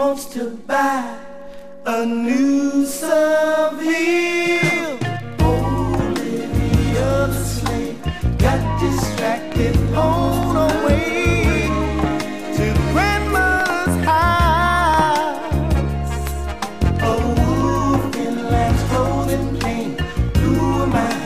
wants to buy a new Seville. Olivia the slave got distracted on her way to grandma's house. A wolf in lamb's clothing came through my